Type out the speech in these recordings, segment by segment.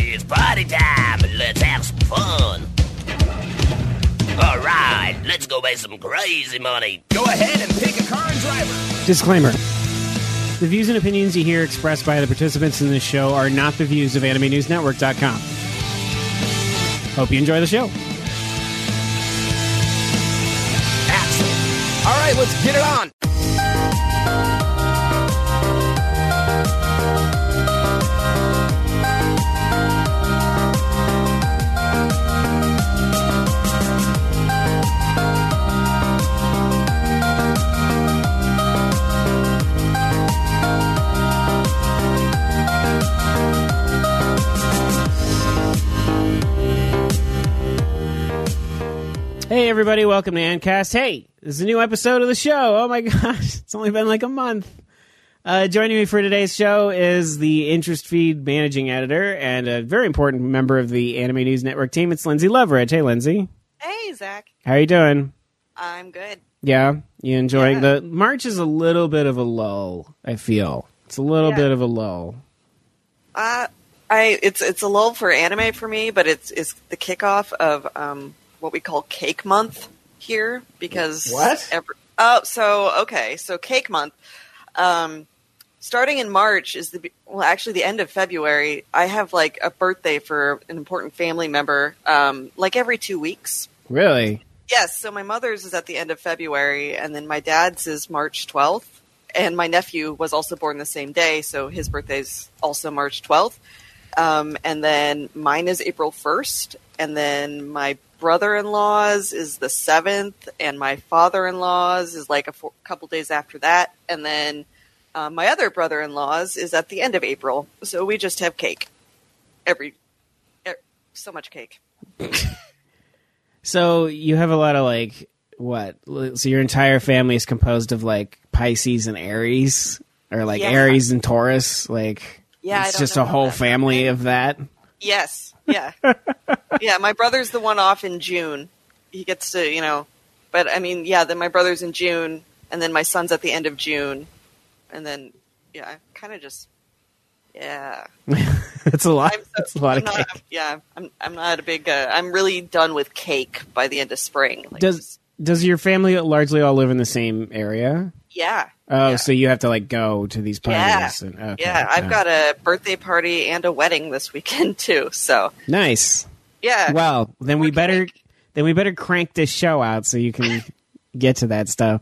It's party time, and let's have some fun. All right, let's go make some crazy money. Go ahead and pick a car and driver. Disclaimer. The views and opinions you hear expressed by the participants in this show are not the views of AnimeNewsNetwork.com. Hope you enjoy the show. Excellent. All right, let's get it on. Hey, everybody. Welcome to Ancast. Hey, this is a new episode of the show. Oh, my gosh. It's only been like a month. Joining me for today's show is the Interest Feed managing editor and a very important member of the Anime News Network team. It's Lindsay Loveridge. Hey, Lindsay. Hey, Zach. How are you doing? I'm good. Yeah? You enjoying the March is a little bit of a lull, I feel. It's a little bit of a lull. It's a lull for anime for me, but it's the kickoff of what we call Cake Month here because What? So Cake Month. Starting in March is actually the end of February. I have like a birthday for an important family member, like every 2 weeks. Really? Yes. So my mother's is at the end of February, and then my dad's is March 12th, and my nephew was also born the same day, so his birthday's also March 12th. And then mine is April 1st, and then my brother-in-law's is the 7th, and my father-in-law's is like a couple days after that, and then my other brother-in-law's is at the end of April. So we just have cake. So much cake. So you have a lot of like, what? So your entire family is composed of like Pisces and Aries? Or like Aries and Taurus? Like, it's just a whole family of that? Yes. Yeah. Yeah, my brother's the one off in June. He gets to, but I mean, then my brother's in June, and then my son's at the end of June. And then, kind of just, It's a lot. It's a lot of cake. I'm not a big, I'm really done with cake by the end of spring. Like, does your family largely all live in the same area? Yeah. Oh, so you have to like go to these parties. I've got a birthday party and a wedding this weekend too. So nice. Yeah. Well, then we better crank this show out so you can get to that stuff.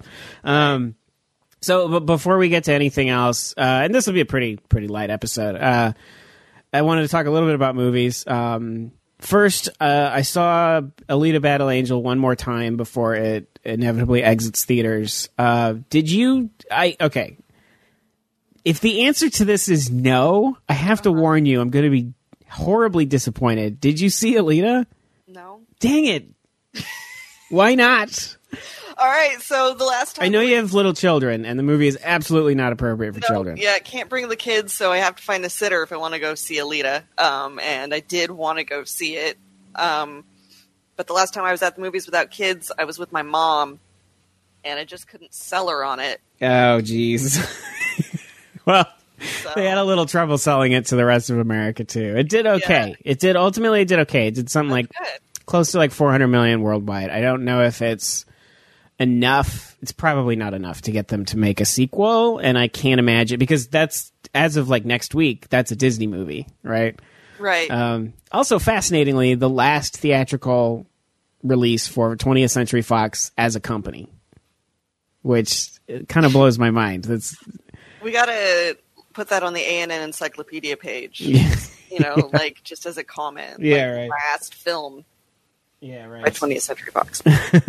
So before we get to anything else, and this will be a pretty light episode. I wanted to talk a little bit about movies. First, I saw Alita Battle Angel one more time before it inevitably exits theaters. Did you? Okay. If the answer to this is no, I have to warn you, I'm going to be horribly disappointed. Did you see Alita? No. Dang it. Why not? All right, so the last time... I know you have little children, and the movie is absolutely not appropriate for children. Yeah, I can't bring the kids, so I have to find a sitter if I want to go see Alita. And I did want to go see it. But the last time I was at the movies without kids, I was with my mom, and I just couldn't sell her on it. Oh, jeez. Well, they had a little trouble selling it to the rest of America, too. It did okay. Yeah. It did okay. It did something like close to like 400 million worldwide. I don't know if it's enough. It's probably not enough to get them to make a sequel, and I can't imagine, because that's, as of like next week, that's a Disney movie, right? Right. Also, fascinatingly, the last theatrical release for 20th Century Fox as a company, which kind of blows my mind. We gotta put that on the ANN encyclopedia page. Yeah. Like just as a comment. Yeah, like, right. Last film. Yeah, right. By 20th Century Fox.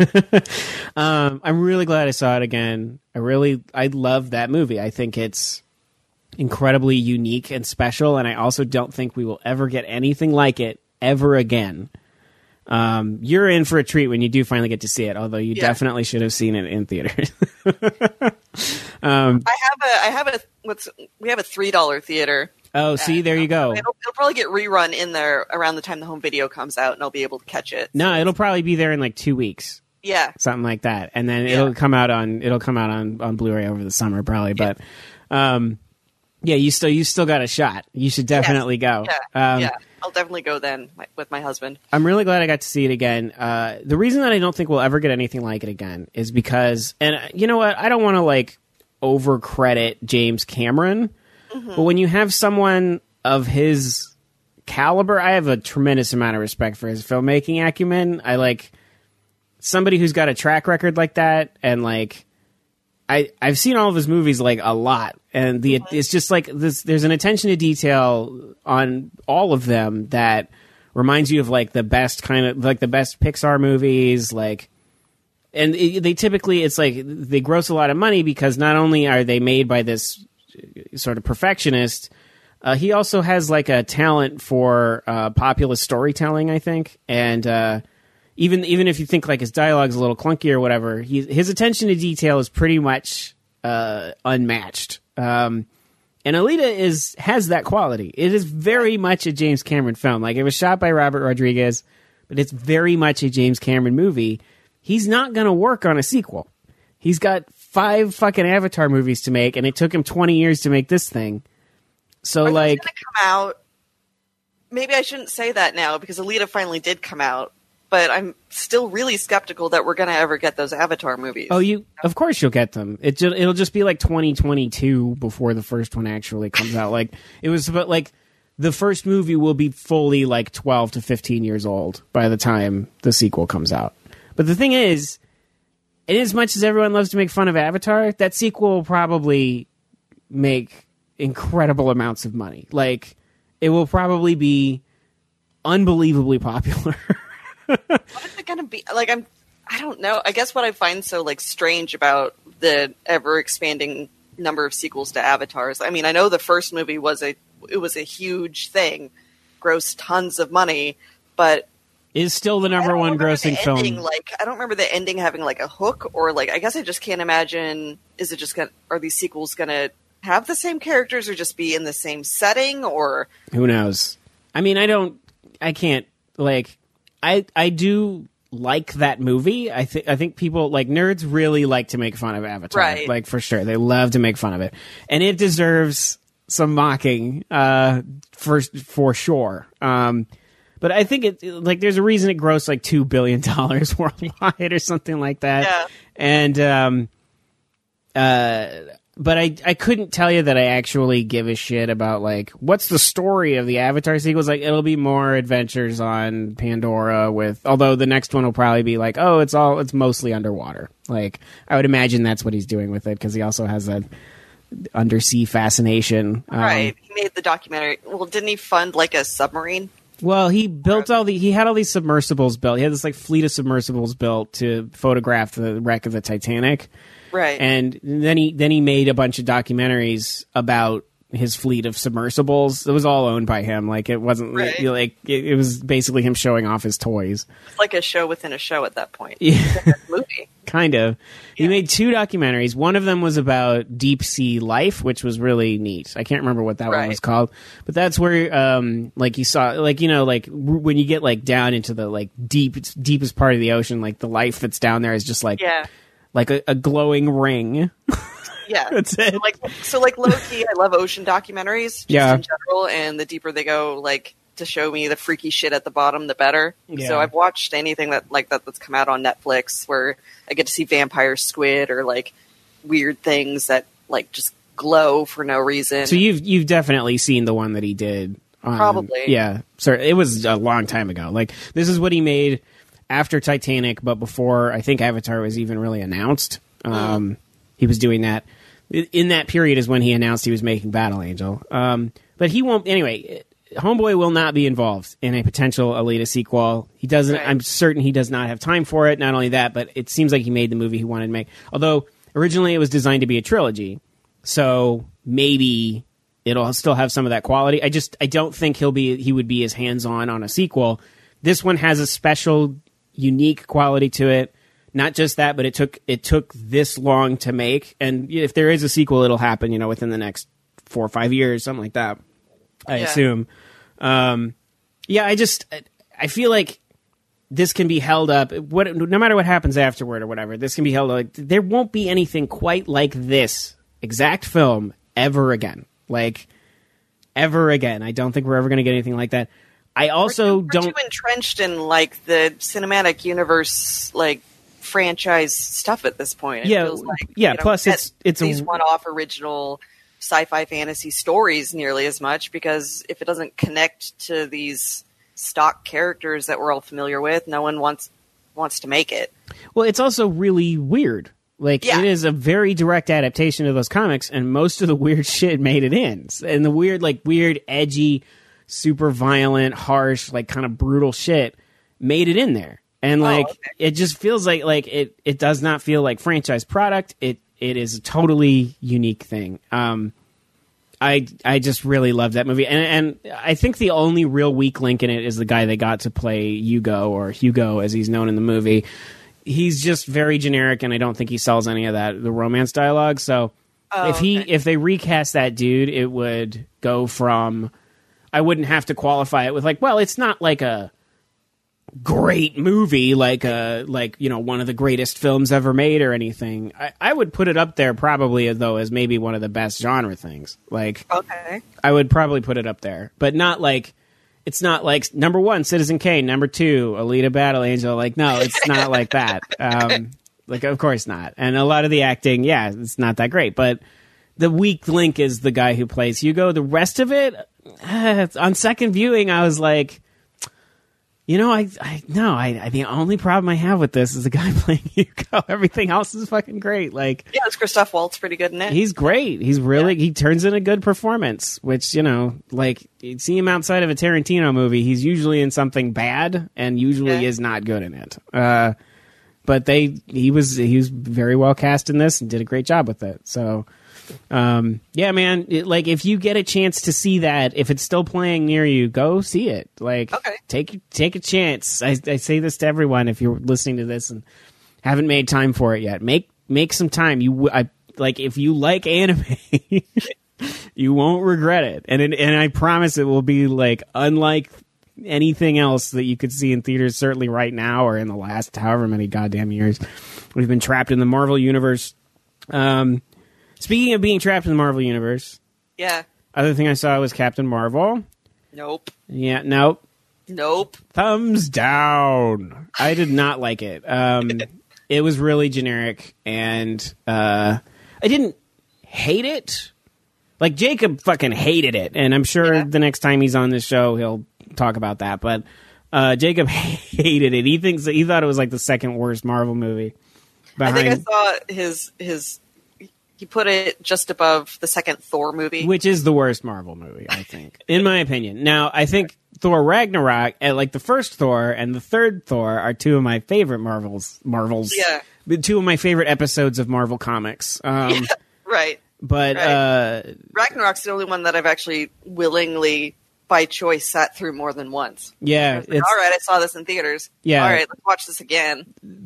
I'm really glad I saw it again. I love that movie. I think it's incredibly unique and special, and I also don't think we will ever get anything like it ever again. You're in for a treat when you do finally get to see it, although you definitely should have seen it in theaters. We have a $3 theater. Oh, see, there you go. It'll probably get rerun in there around the time the home video comes out, and I'll be able to catch it. No, it'll probably be there in like 2 weeks. Yeah, something like that, and then it'll come out on Blu-ray over the summer, probably. Yeah. But you still got a shot. You should definitely go. Yeah. I'll definitely go then with my husband. I'm really glad I got to see it again. The reason that I don't think we'll ever get anything like it again is because, and you know what, I don't want to like over credit James Cameron, but when you have someone of his caliber, I have a tremendous amount of respect for his filmmaking acumen. I like somebody who's got a track record like that, and like I've seen all of his movies like a lot, and it's just like this. There's an attention to detail on all of them that reminds you of like the best kind of like the best Pixar movies, like. And they typically, it's like they gross a lot of money because not only are they made by this sort of perfectionist, he also has like a talent for populist storytelling, I think, and. Even if you think like his dialogue's a little clunky or whatever, his attention to detail is pretty much unmatched. And Alita has that quality. It is very much a James Cameron film. Like, it was shot by Robert Rodriguez, but it's very much a James Cameron movie. He's not going to work on a sequel. He's got 5 fucking Avatar movies to make, and it took him 20 years to make this thing. So, like, gonna come out. Maybe I shouldn't say that now because Alita finally did come out. But I'm still really skeptical that we're going to ever get those Avatar movies. Oh, of course you'll get them. It'll just be like 2022 before the first one actually comes out. Like it was, but like the first movie will be fully like 12 to 15 years old by the time the sequel comes out. But the thing is, and as much as everyone loves to make fun of Avatar, that sequel will probably make incredible amounts of money. Like it will probably be unbelievably popular. What is it going to be? Like, I don't know. I guess what I find so, like, strange about the ever-expanding number of sequels to Avatars, I mean, I know the first movie was a huge thing, grossed tons of money, but... Is still the number one grossing film. Like, I don't remember the ending having, like, a hook, or, like, I guess I just can't imagine, are these sequels going to have the same characters, or just be in the same setting, or... Who knows? I mean, I can't, like... I do like that movie. I think people, like, nerds really like to make fun of Avatar. Right. Like, for sure. They love to make fun of it. And it deserves some mocking, for sure. But I think like, there's a reason it grossed like $2 billion worldwide or something like that. Yeah. And, but I couldn't tell you that I actually give a shit about, like, what's the story of the Avatar sequels. Like, it'll be more adventures on Pandora although the next one will probably be like, oh, it's mostly underwater. Like, I would imagine that's what he's doing with it, because he also has that undersea fascination. Right. He made the documentary. Well, didn't he fund, like, a submarine? Well, he built he had all these submersibles built. He had this, like, fleet of submersibles built to photograph the wreck of the Titanic. Right. And then he made a bunch of documentaries about his fleet of submersibles. It was all owned by him. Like, it wasn't like it was basically him showing off his toys. It's like a show within a show at that point. Yeah. Movie. Kind of. Yeah. He made 2 documentaries. One of them was about deep sea life, which was really neat. I can't remember what that one was called, but that's where, like, you saw, like, you know, like when you get like down into the like deepest part of the ocean, like the life that's down there is just like, like a glowing ring. Yeah. That's it. So like low-key, I love ocean documentaries just in general, and the deeper they go, like, to show me the freaky shit at the bottom, the better. Yeah. So I've watched anything that's come out on Netflix where I get to see vampire squid or, like, weird things that, like, just glow for no reason. So you've definitely seen the one that he did. Probably. Yeah. Sorry, it was a long time ago. Like, this is what he made after Titanic, but before I think Avatar was even really announced. He was doing that. In that period is when he announced he was making Battle Angel. But he won't... Anyway, Homeboy will not be involved in a potential Alita sequel. He doesn't... Right. I'm certain he does not have time for it. Not only that, but it seems like he made the movie he wanted to make. Although, originally it was designed to be a trilogy. So, maybe it'll still have some of that quality. I don't think he would be as hands-on on a sequel. This one has a special, unique quality to it. Not just that, but it took this long to make, and if there is a sequel, it'll happen, you know, within the next 4 or 5 years, something like that. I assume. I feel like this can be held up. No matter what happens afterward or whatever, this can be held up. There won't be anything quite like this exact film ever again. Like, ever again. I don't think we're ever going to get anything like that. I also we're too entrenched in like the cinematic universe, like franchise stuff at this point. It feels like, plus it's these one-off original sci-fi fantasy stories nearly as much, because if it doesn't connect to these stock characters that we're all familiar with, no one wants to make it. Well, it's also really weird. Like, it is a very direct adaptation of those comics, and most of the weird shit made it in. And the weird, edgy, super violent, harsh, like kind of brutal shit made it in there. And it just feels like it does not feel like franchise product. It is a totally unique thing. I just really love that movie, and I think the only real weak link in it is the guy they got to play Hugo as he's known in the movie. He's just very generic, and I don't think he sells any of the romance dialogue. So if they recast that dude, it would go from, I wouldn't have to qualify it with like, well, it's not like a great movie, like one of the greatest films ever made or anything. I would put it up there probably as maybe one of the best genre things. Like, I would probably put it up there, but not like, it's not like number 1 Citizen Kane, number 2 Alita Battle Angel. Like, no, it's not like that. Like, of course not. And a lot of the acting, it's not that great, but the weak link is the guy who plays Hugo. The rest of it, on second viewing, I was like, the only problem I have with this is the guy playing Hugo. Everything else is fucking great. Like, it's Christoph Waltz pretty good in it. He's great. He's really, he turns in a good performance, which, like, you see him outside of a Tarantino movie, he's usually in something bad and usually is not good in it. But he was very well cast in this and did a great job with it. So, man, if you get a chance to see that, if it's still playing near you, go see it. Like, take a chance. I say this to everyone, if you're listening to this and haven't made time for it yet, make some time. If you like anime, you won't regret it. And I promise it will be like unlike anything else that you could see in theaters, certainly right now or in the last however many goddamn years. We've been trapped in the Marvel universe. Speaking of being trapped in the Marvel Universe, other thing I saw was Captain Marvel. Nope. Yeah, nope. Nope. Thumbs down. I did not like it. It was really generic, and I didn't hate it. Like, Jacob fucking hated it, and I'm sure the next time he's on this show, he'll talk about that. But Jacob hated it. He thought it was like the second worst Marvel movie. I think I saw his. He put it just above the second Thor movie. Which is the worst Marvel movie, I think, in my opinion. Now, I think Thor Ragnarok, like the first Thor and the third Thor, are two of my favorite Marvels. Yeah. Two of my favorite episodes of Marvel Comics. Right. But Ragnarok's the only one that I've actually willingly, by choice, sat through more than once. Yeah. All right, I saw this in theaters. Yeah. All right, let's watch this again.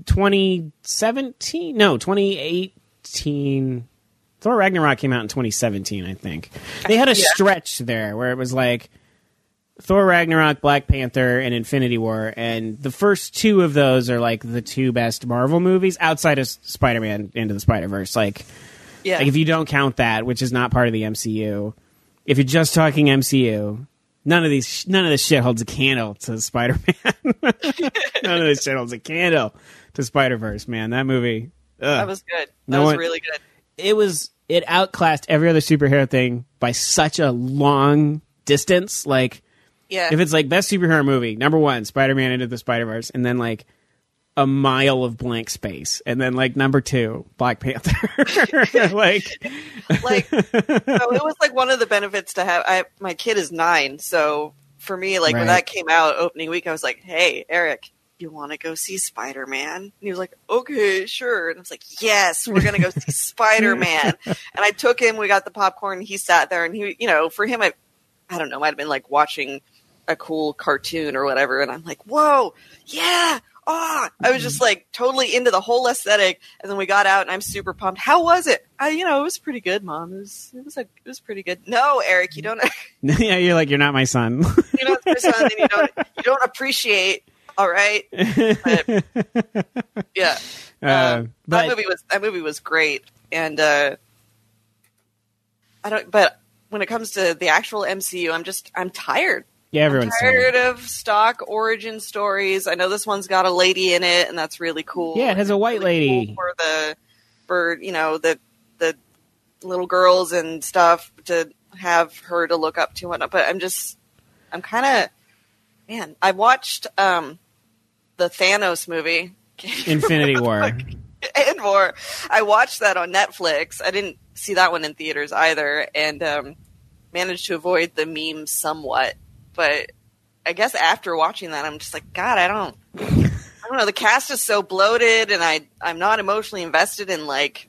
2018. Thor Ragnarok came out in 2017, I think. They had a stretch there where it was like Thor Ragnarok, Black Panther, and Infinity War, and the first two of those are like the two best Marvel movies outside of Spider-Man Into the Spider-Verse. Like if you don't count that, which is not part of the MCU, if you're just talking MCU, none of this shit holds a candle to Spider-Man. None of this shit holds a candle to Spider-Verse, man. That movie. That was good. That was really good. It outclassed every other superhero thing by such a long distance. Like, if it's like best superhero movie, number 1, Spider-Man Into the Spider-Verse, and then like a mile of blank space, and then like number 2, Black Panther. like it was like one of the benefits to have. My kid is 9, so for me, like when that came out opening week, I was like, "Hey, Eric, you want to go see Spider-Man?" And he was like, "Okay, sure." And I was like, "Yes, we're going to go see Spider-Man." And I took him, we got the popcorn, and he sat there, and he, for him, I don't know, might have been like watching a cool cartoon or whatever. And I'm like, "Whoa, yeah. Oh," I was just like totally into the whole aesthetic. And then we got out and I'm super pumped. How was it? It was pretty good, Mom. It was pretty good. No, Eric, you don't. Yeah. You're like, you're not my son. You're not my son. And you don't appreciate. All right. But, yeah. That movie was great. And, but when it comes to the actual MCU, I'm tired. Yeah, everyone's tired of stock origin stories. I know this one's got a lady in it, and that's really cool. Yeah, it has a white really lady cool for the little girls and stuff to have her to look up to and whatnot. But I'm kind of, man. I watched the Thanos movie, Infinity War. and more. I watched that on Netflix. I didn't see that one in theaters either, and managed to avoid the memes somewhat. But I guess after watching that, I'm just like, God, I don't know. The cast is so bloated, and I'm not emotionally invested in like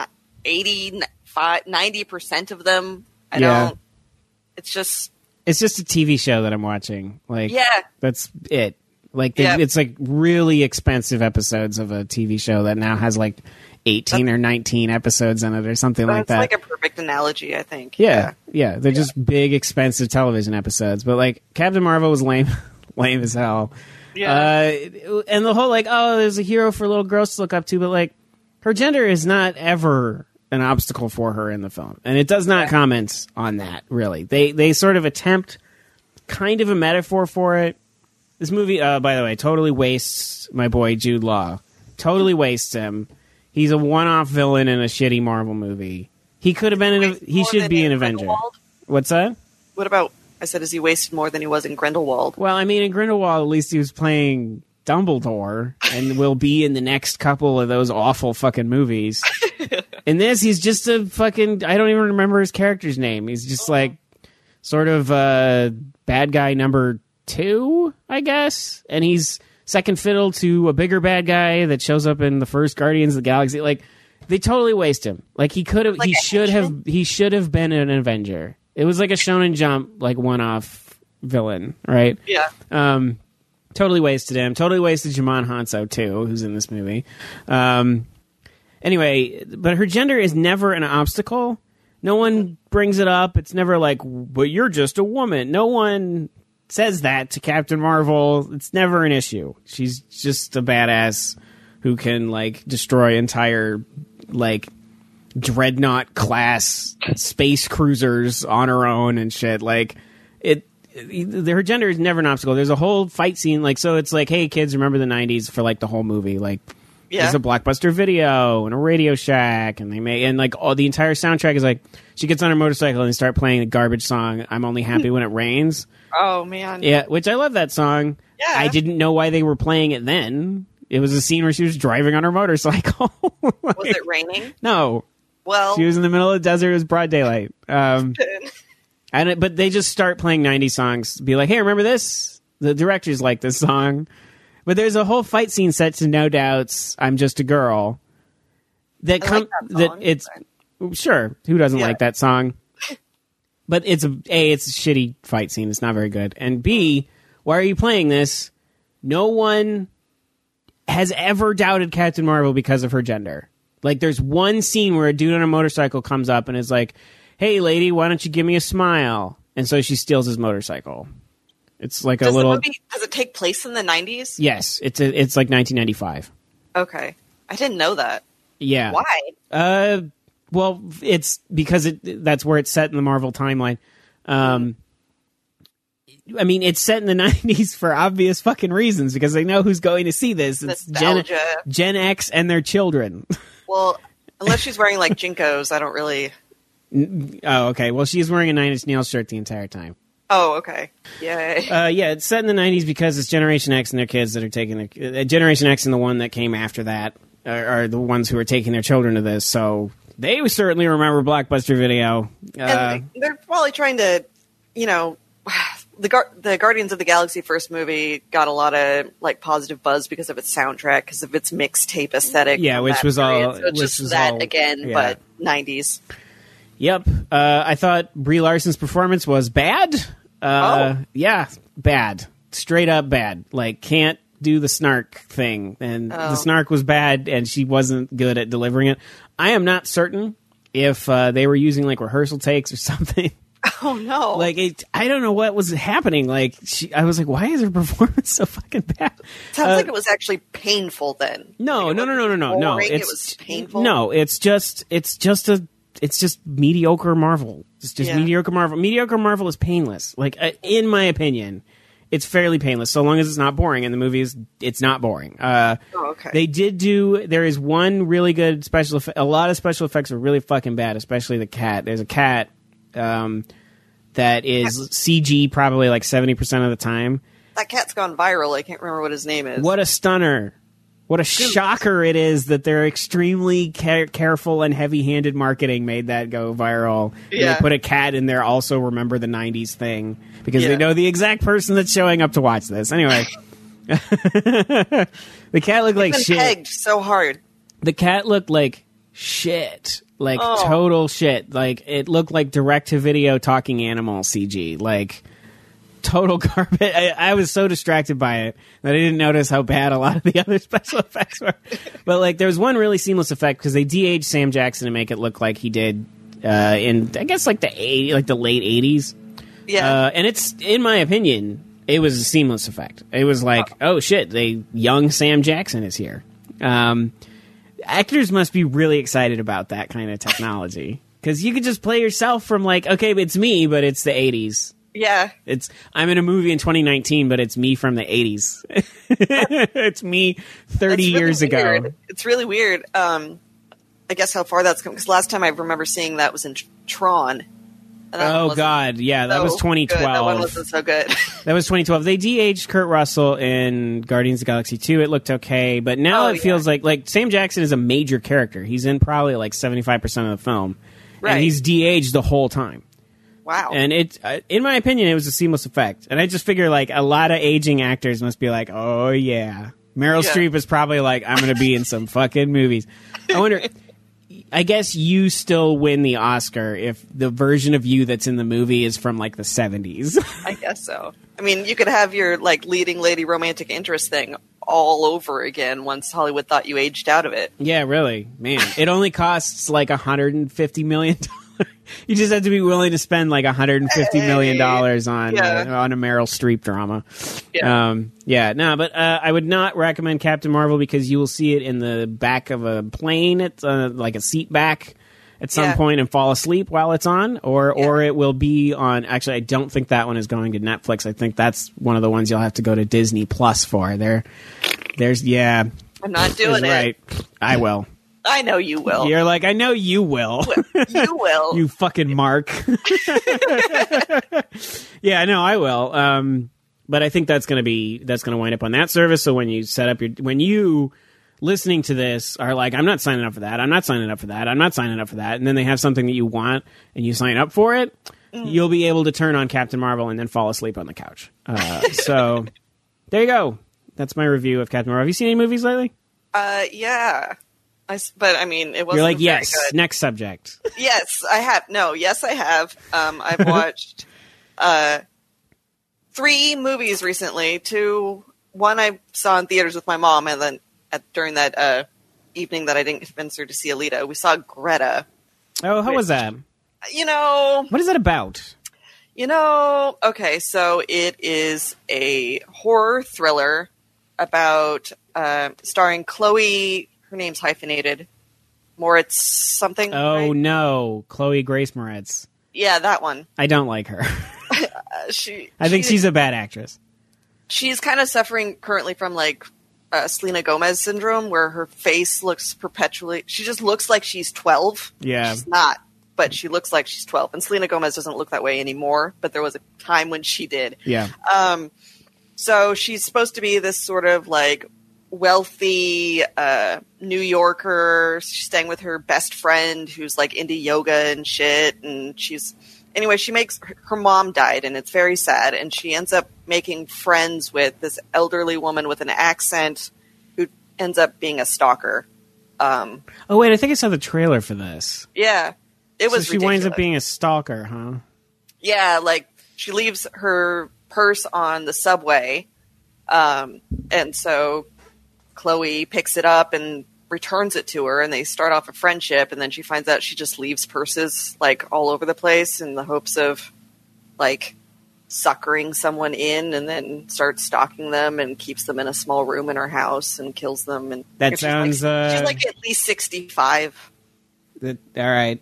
90% of them. I don't. It's just a TV show that I'm watching. Like, yeah, that's it. Like, it's like really expensive episodes of a TV show that now has like 18 or 19 episodes in it or something like that. That's like a perfect analogy, I think. Yeah. They're just big, expensive television episodes. But like Captain Marvel was lame as hell. Yeah. And the whole like, oh, there's a hero for little girls to look up to, but like her gender is not ever an obstacle for her in the film, and it does not comment on that really. They sort of attempt kind of a metaphor for it. This movie, by the way, totally wastes my boy Jude Law. Totally wastes him. He's a one-off villain in a shitty Marvel movie. He could have been he should be an Avenger. Grindelwald? What's that? What about? I said, is he wasted more than he was in Grindelwald? Well, I mean, in Grindelwald, at least he was playing Dumbledore, and will be in the next couple of those awful fucking movies. In this, he's just a fucking... I don't even remember his character's name. He's just like sort of bad guy number 2, I guess. And he's second fiddle to a bigger bad guy that shows up in the first Guardians of the Galaxy. Like, they totally waste him. Like, he could have... Like he should have been an Avenger. It was like a Shonen Jump, like, one-off villain, right? Yeah. Totally wasted him. Totally wasted Jimon Hanso, too, who's in this movie. Anyway, but her gender is never an obstacle. No one brings it up. It's never like, but you're just a woman. No one says that to Captain Marvel. It's never an issue. She's just a badass who can, like, destroy entire, like, dreadnought class space cruisers on her own and shit. Like, her gender is never an obstacle. There's a whole fight scene, like, so it's like, hey kids, remember the 90s for like the whole movie. Like, there's a Blockbuster Video and a Radio Shack, and like all the entire soundtrack is like, she gets on her motorcycle and they start playing the garbage song "I'm Only Happy When It Rains." Oh man, yeah, which I love that song. Yeah, I didn't know why they were playing it then. It was a scene where she was driving on her motorcycle. Like, was it raining? No. Well, she was in the middle of the desert. It was broad daylight. But they just start playing 90s songs. Be like, hey, remember this? The directors like this song. But there's a whole fight scene set to No Doubt's "I'm Just a Girl." Sure, who doesn't like that song? But it's a shitty fight scene. It's not very good. And B, why are you playing this? No one has ever doubted Captain Marvel because of her gender. Like, there's one scene where a dude on a motorcycle comes up and is like, hey, lady, why don't you give me a smile? And so she steals his motorcycle. It's like does Yes, it's like 1995. Okay. I didn't know that. Yeah. Why? Well, it's because that's where it's set in the Marvel timeline. I mean, it's set in the 90s for obvious fucking reasons, because they know who's going to see this. It's Gen X and their children. Well, unless she's wearing like Jinkos, I don't really... Oh, okay. Well, she's wearing a Nine Inch Nails shirt the entire time. Oh, okay. Yay. Yeah, it's set in the 90s because it's Generation X and their kids that are taking their... Generation X and the one that came after that are the ones who are taking their children to this, so they certainly remember Blockbuster Video. And they're probably trying to, the Guardians of the Galaxy first movie got a lot of like positive buzz because of its soundtrack, because of its mixtape aesthetic. Yeah, which was all... So it's just that again, but 90s. Yep. I thought Brie Larson's performance was bad. Yeah, bad. Straight up bad. Like, can't do the snark thing. And the snark was bad, and she wasn't good at delivering it. I am not certain if they were using, like, rehearsal takes or something. Oh, no. Like, I don't know what was happening. Like, I was like, why is her performance so fucking bad? Sounds like it was actually painful then. No. It was painful? No, it's just a mediocre Marvel. It's just Yeah. mediocre Marvel. Mediocre Marvel is painless. Like, in my opinion, it's fairly painless so long as it's not boring. And the movie it's not boring. Okay. There is one really good special effect. A lot of special effects are really fucking bad, especially the cat. There's a cat that is CG probably like 70% of the time. That cat's gone viral. I can't remember what his name is. What a stunner. What a shocker it is that their extremely careful and heavy-handed marketing made that go viral. Yeah. And they put a cat in there, also remember the 90s thing, because they know the exact person that's showing up to watch this. Anyway. The cat looked like shit. Pegged so hard. The cat looked like shit. Like, total shit. Like, it looked like direct-to-video talking animal CG. Like, total garbage. I was so distracted by it that I didn't notice how bad a lot of the other special effects were. But, like, there was one really seamless effect because they de-aged Sam Jackson to make it look like he did in, I guess, like the late 80s. Yeah. And it's, in my opinion, it was a seamless effect. It was like, oh shit, young Sam Jackson is here. Actors must be really excited about that kind of technology because you could just play yourself from like, okay, it's me, but it's the 80s. Yeah. I'm in a movie in 2019, but it's me from the 80s. It's me 30 years ago. It's really weird. I guess how far that's come, because last time I remember seeing that was in Tron. Oh, God. Yeah, that was 2012. That one wasn't so good. That was 2012. They de-aged Kurt Russell in Guardians of the Galaxy 2. It looked okay, but now it feels like Sam Jackson is a major character. He's in probably like 75% of the film. Right. And he's de-aged the whole time. Wow. And in my opinion, it was a seamless effect. And I just figure like a lot of aging actors must be like, oh yeah. Meryl Streep is probably like, I'm going to be in some fucking movies. I wonder, I guess you still win the Oscar if the version of you that's in the movie is from like the 70s. I guess so. I mean, you could have your like leading lady romantic interest thing all over again once Hollywood thought you aged out of it. Yeah, really. Man, it only costs like $150 million. You just have to be willing to spend like $150 million on a Meryl Streep drama. Yeah. But I would not recommend Captain Marvel because you will see it in the back of a plane. It's like a seat back at some point and fall asleep while it's on, or it will be on. Actually, I don't think that one is going to Netflix. I think that's one of the ones you'll have to go to Disney Plus for. I'm not doing it. Right, I will. I know you will. You're like, I know you will. You will. You fucking Mark. Yeah, no, I will. But I think that's going to wind up on that service. So when you set up when you listening to this are like, I'm not signing up for that. I'm not signing up for that. I'm not signing up for that. And then they have something that you want and you sign up for it. You'll be able to turn on Captain Marvel and then fall asleep on the couch. So there you go. That's my review of Captain Marvel. Have you seen any movies lately? Yeah. But I mean, it wasn't. You're like, very yes. good. Next subject. Yes, I have. No, yes, I have. I've watched 3 movies recently. One I saw in theaters with my mom, and then during that evening that I didn't convince her to see Alita, we saw Greta. Oh, how was that? What is it about? Okay, so it is a horror thriller about starring Chloe. Her name's hyphenated. Moritz something. Oh, right? no. Chloe Grace Moretz. Yeah, that one. I don't like her. I think she's a bad actress. She's kind of suffering currently from like Selena Gomez syndrome, where her face looks perpetually. She just looks like she's 12. Yeah. She's not, but she looks like she's 12. And Selena Gomez doesn't look that way anymore, but there was a time when she did. Yeah. So she's supposed to be this sort of like wealthy New Yorker. She's staying with her best friend who's like into yoga and shit, and her mom died, and it's very sad, and she ends up making friends with this elderly woman with an accent who ends up being a stalker. Oh wait, I think I saw the trailer for this. Yeah, it was so she winds up being a stalker, huh? Yeah, like she leaves her purse on the subway, and so Chloe picks it up and returns it to her, and they start off a friendship, and then she finds out she just leaves purses like all over the place in the hopes of like suckering someone in, and then starts stalking them and keeps them in a small room in her house and kills them. And that sounds she's like at least 65. All right.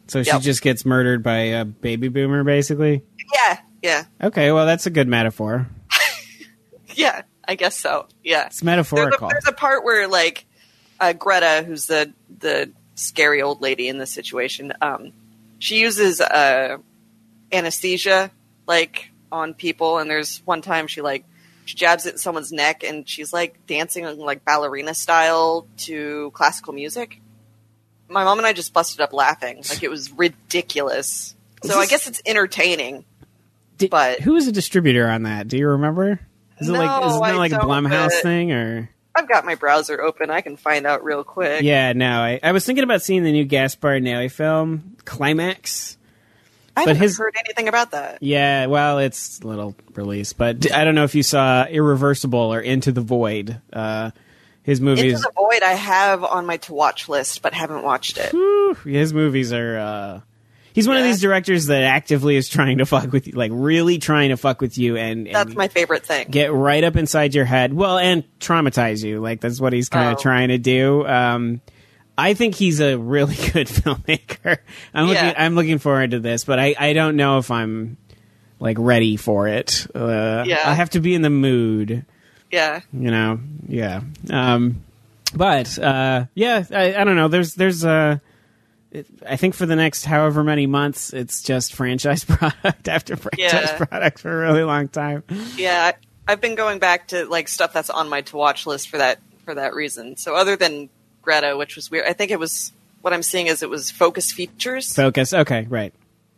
So she Yep. just gets murdered by a baby boomer, basically? Yeah. Okay, well, that's a good metaphor. Yeah, I guess so. Yeah. It's metaphorical. There's a part where, like, Greta, who's the scary old lady in this situation, she uses anesthesia, like, on people, and there's one time she jabs it in someone's neck, and she's, like, dancing, like, ballerina style to classical music. My mom and I just busted up laughing. Like, it was ridiculous. So I guess it's entertaining. But who is the distributor on that? Do you remember? Is it No, like a don't, Blumhouse but- thing, or? I've got my browser open. I can find out real quick. Yeah, no. I was thinking about seeing the new Gaspar Noé film, Climax. I but haven't heard anything about that. Yeah, well, it's a little release, but I don't know if you saw Irreversible or Into the Void. His movies. Into the Void I have on my to-watch list, but haven't watched it. His movies are... he's one of these directors that actively is trying to fuck with you, like really trying to fuck with you, and That's my favorite thing. get right up inside your head. Well, and traumatize you. Like, that's what he's kind of trying to do. I think he's a really good filmmaker. I'm looking forward to this, but I don't know if I'm like ready for it. I have to be in the mood. Yeah. You know, yeah. But I don't know. There's I think for the next however many months, it's just franchise product after franchise product for a really long time. Yeah, I've been going back to like stuff that's on my to-watch list for that reason. So other than Greta, which was weird, I think it was what I'm seeing is it was Focus Features. Focus, okay, right.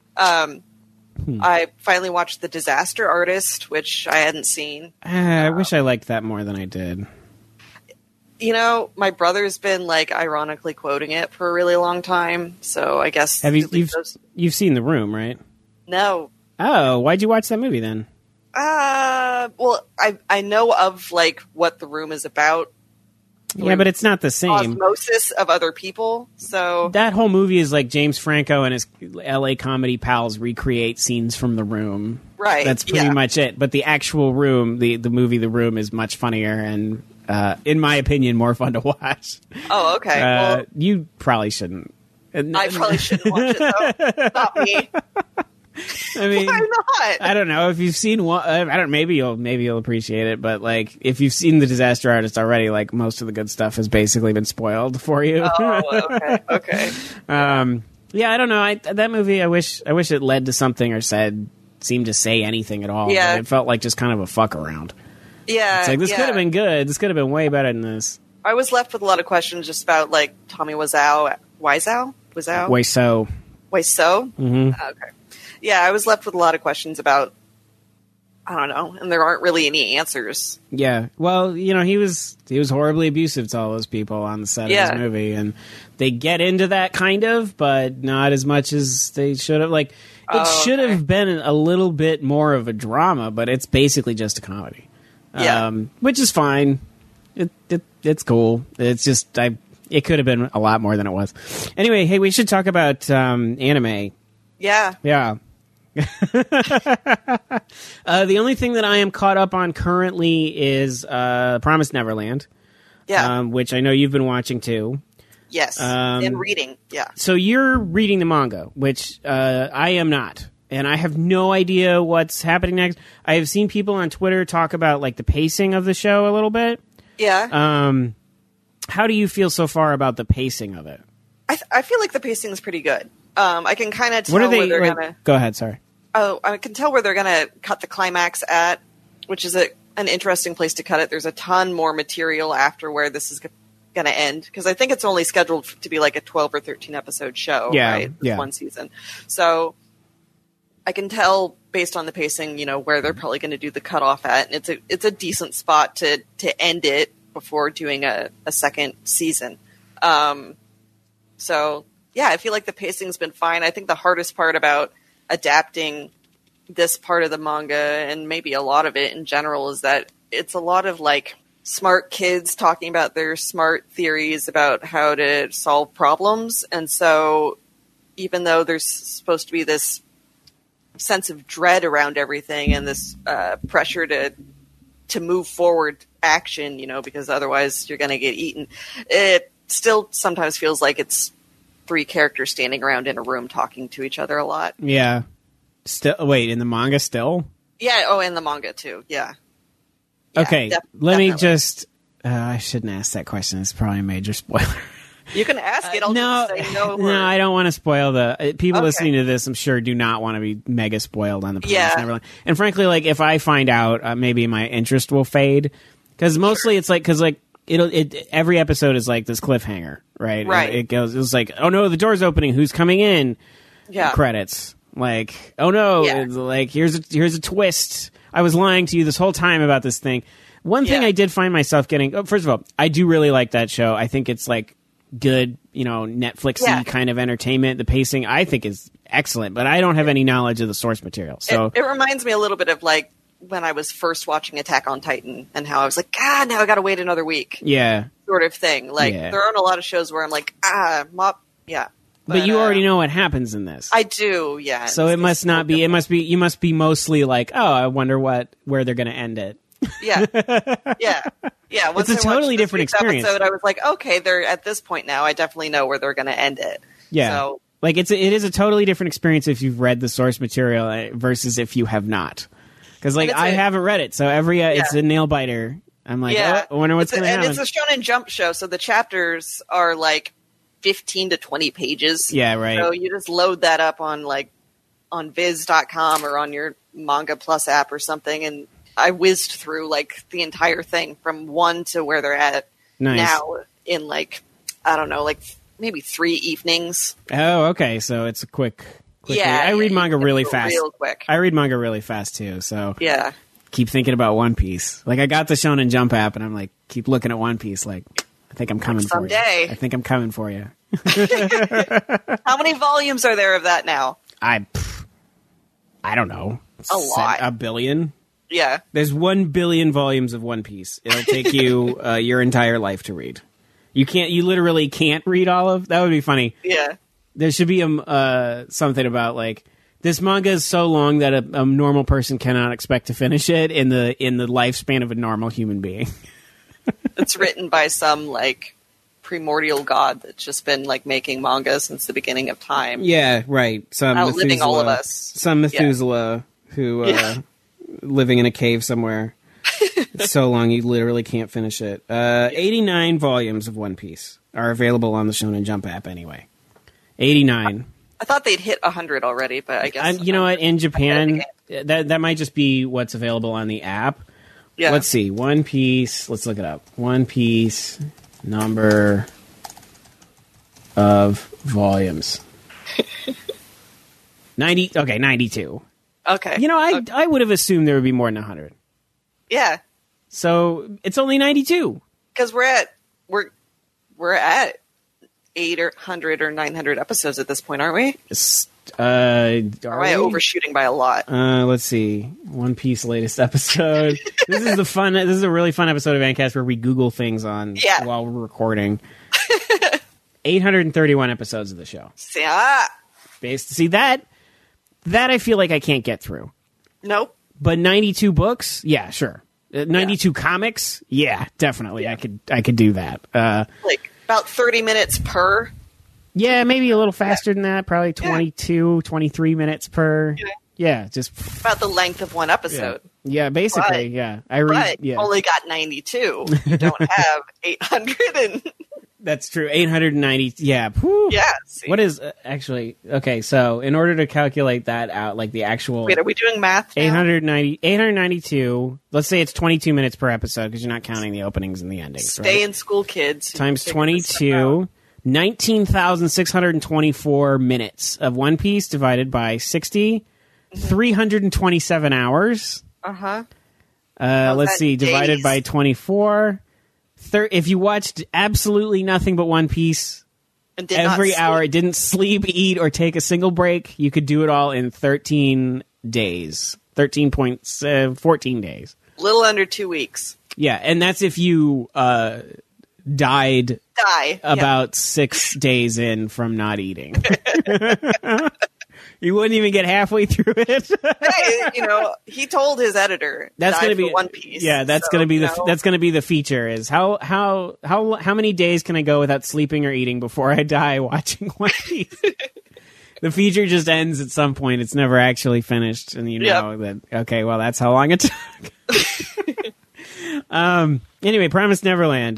I finally watched The Disaster Artist, which I hadn't seen. I wish I liked that more than I did. You know, my brother's been like ironically quoting it for a really long time, so I guess you've seen The Room, right? No. Oh, why'd you watch that movie then? Well, I know of like what The Room is about. Yeah, but it's not the same. Osmosis of other people. So that whole movie is like James Franco and his LA comedy pals recreate scenes from The Room. Right. That's pretty much it. But the actual Room, the movie The Room, is much funnier and, in my opinion, more fun to watch. Oh, okay. Well, you probably shouldn't. I probably shouldn't watch it though. Not me. I mean, why not? I don't know if you've seen one. I don't. Maybe you'll appreciate it. But like, if you've seen The Disaster Artist already, like most of the good stuff has basically been spoiled for you. Oh, okay. Yeah, I don't know. That movie, I wish it led to something or seemed to say anything at all. Yeah. But it felt like just kind of a fuck around. Yeah. It's like this could have been good. This could have been way better than this. I was left with a lot of questions just about like Tommy Wiseau. Wiseau. Mm-hmm. Okay. Yeah, I was left with a lot of questions about, I don't know, and there aren't really any answers. Yeah, well, you know, he was horribly abusive to all those people on the set of his movie, and they get into that kind of, but not as much as they should have. Like, it should have been a little bit more of a drama, but it's basically just a comedy. Yeah. Which is fine. It's cool. It's just, it could have been a lot more than it was. Anyway, hey, we should talk about anime. Yeah. Yeah. The only thing that I am caught up on currently is Promised Neverland. Yeah. Which I know you've been watching too. Yes. And reading. Yeah. So you're reading the manga, which I am not. And I have no idea what's happening next. I have seen people on Twitter talk about like the pacing of the show a little bit. Yeah. How do you feel so far about the pacing of it? I feel like the pacing is pretty good. I can kind of tell what are they, where they're going to... Go ahead, sorry. Oh, I can tell where they're going to cut the climax at, which is an interesting place to cut it. There's a ton more material after where this is going to end, because I think it's only scheduled to be like a 12 or 13 episode show, right? Yeah. One season. So I can tell based on the pacing, you know, where they're probably going to do the cutoff at. And it's a decent spot to end it before doing a second season. So yeah, I feel like the pacing's been fine. I think the hardest part about adapting this part of the manga, and maybe a lot of it in general, is that it's a lot of like smart kids talking about their smart theories about how to solve problems. And so even though there's supposed to be this sense of dread around everything and this pressure to move forward action, you know, because otherwise you're going to get eaten, it still sometimes feels like it's three characters standing around in a room talking to each other a lot. Yeah. Still, wait, in the manga still? Yeah. Oh, and the manga too. Yeah. Okay. Let me definitely. just. I shouldn't ask that question. It's probably a major spoiler. You can ask it. I'll No, just say no. no, I don't want to spoil the people Okay. listening to this. I'm sure do not want to be mega spoiled on the Promised Yeah. Neverland. And frankly, like if I find out, maybe my interest will fade because mostly it's like every episode is like this cliffhanger, right? Right. It's like, oh no, the door's opening. Who's coming in? Yeah. Credits. Like, oh no, Yeah. it's like here's a twist. I was lying to you this whole time about this thing. One thing Yeah. I did find myself getting. Oh, first of all, I do really like that show. I think it's like good, Netflixy Yeah. kind of entertainment. The pacing I think is excellent, but I don't have any knowledge of the source material. So It reminds me a little bit of like when I was first watching Attack on Titan and how I was like, God, now I got to wait another week, yeah, sort of thing. Like Yeah. there aren't a lot of shows where I'm like, yeah. but you already know what happens in this. I do, yeah. so it must not be. It must be. You must be mostly like, oh, I wonder where they're going to end it. Yeah, yeah, yeah. Once It's a I watched totally this different week's experience. Episode, I was like, okay, they're at this point now. I definitely know where they're going to end it. Yeah. So Like it is a totally different experience if you've read the source material versus if you have not. Because like And it's I haven't read it, so every it's a nail biter. I'm like, yeah, oh, I wonder what's going to happen. And it's a Shonen Jump show, so the chapters are like 15 to 20 pages. Yeah, right. So you just load that up on Viz.com or on your Manga Plus app or something, and I whizzed through like the entire thing from 1 to where they're at Nice. now in like, I don't know, like maybe 3 evenings. Oh, okay. So it's a quick Yeah, read. I read yeah, manga you can really go fast. real quick. I read manga really fast too. So Yeah. keep thinking about One Piece. Like I got the Shonen Jump app, and I'm like, keep looking at One Piece. Like I think I'm coming for you. Someday. I think I'm coming for you. How many volumes are there of that now? I don't know. A lot. A billion. Yeah. There's 1 billion volumes of One Piece. It'll take you your entire life to read. You literally can't read all of. That would be funny. Yeah. There should be something about like this manga is so long that a normal person cannot expect to finish it in the lifespan of a normal human being. It's written by some like primordial god that's just been like making manga since the beginning of time. Yeah, right. Some Outliving all of Methuselah- us. Some Methuselah who living in a cave somewhere. It's so long you literally can't finish it. 89 volumes of One Piece are available on the Shonen Jump app anyway. 89. I thought they'd hit 100 already, but I guess You know what? In Japan, that might just be what's available on the app. Yeah. Let's see. One Piece. Let's look it up. One Piece number of volumes. 90. Okay, 92. Okay. You know, I would have assumed there would be more than 100. Yeah, So it's only 92. because we're at 800 or 900 episodes at this point, aren't we? Or am I overshooting by a lot? Let's see. One Piece latest episode. This is a really fun episode of Ancast where we Google things while we're recording. 831 episodes of the show. See that I feel like I can't get through. Nope. But 92 books? Yeah, sure. 92 comics? Yeah, definitely. I could do that. Like about 30 minutes per. Yeah, maybe a little faster than that. Probably 22, 23 minutes per. Yeah, just About the length of one episode. yeah, basically, But- yeah. I read. But Yeah, only got 92. You don't have 800 and that's true. 890. Yeah. Whew. yeah. See. What is actually okay? So in order to calculate that out, like the actual Wait, are we doing math now? 892. Let's say it's 22 minutes per episode because you're not counting the openings and the endings. Stay right? in school, kids. Times Figure this stuff 22. out. 19,624 minutes of One Piece divided by 60. 327 hours. Uh-huh. Let's that see. Divided days? by 24. If you watched absolutely nothing but One Piece And did not every hour, sleep. didn't sleep, eat, or take a single break, you could do it all in 13 days. 14 days. Little under 2 weeks. Yeah, and that's if you died Die. about 6 days in from not eating. You wouldn't even get halfway through it. Hey, he told his editor that's going to be One Piece. Yeah, that's going to be that's going to be the feature. Is how many days can I go without sleeping or eating before I die watching One Piece? The feature just ends at some point. It's never actually finished, and that. Okay, well, that's how long it took. Anyway, Promised Neverland.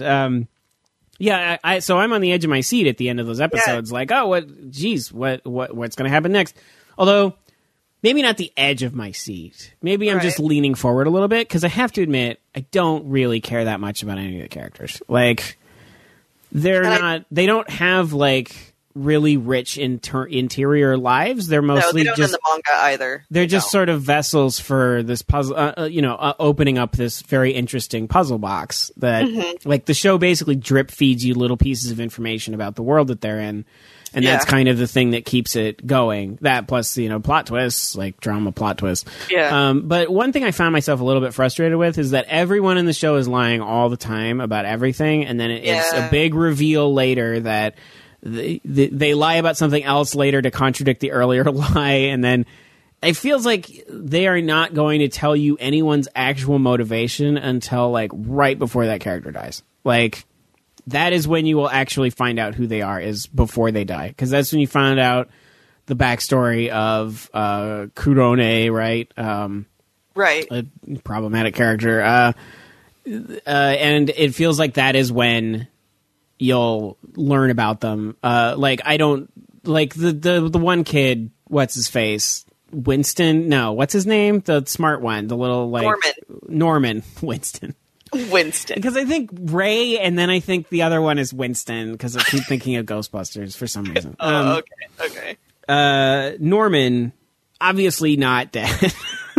So I'm on the edge of my seat at the end of those episodes. Yeah. Like, oh, what's going to happen next? Although, maybe not the edge of my seat. Maybe I'm just leaning forward a little bit, because I have to admit, I don't really care that much about any of the characters. Like, they don't have, like, really rich interior lives. They're mostly they don't just in the manga either. They're just sort of vessels for this puzzle, opening up this very interesting puzzle box that like the show basically drip feeds you little pieces of information about the world that they're in. And that's kind of the thing that keeps it going. That plus, plot twists, like drama plot twists. Yeah. But one thing I found myself a little bit frustrated with is that everyone in the show is lying all the time about everything. And then it's a big reveal later that they lie about something else later to contradict the earlier lie, and then it feels like they are not going to tell you anyone's actual motivation until like right before that character dies. Like that is when you will actually find out who they are, is before they die, because that's when you find out the backstory of Kurone, right? Right, a problematic character, and it feels like that is when you'll learn about them. Like I don't like the one kid. What's his face? Winston? No, what's his name? The smart one, the little like Norman Winston. Because I think Ray, and then I think the other one is Winston, because I keep thinking of Ghostbusters for some reason. Okay. Norman, obviously not dead.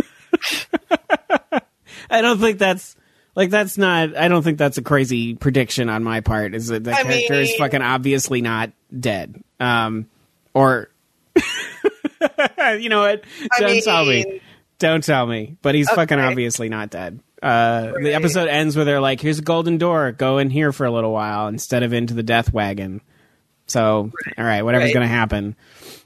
I don't think that's. Like, I don't think that's a crazy prediction on my part, is that the character is fucking obviously not dead. Or, you know what? Don't tell me. But he's fucking obviously not dead. The episode ends where they're like, here's a golden door, go in here for a little while, instead of into the death wagon. So, alright, whatever's gonna happen.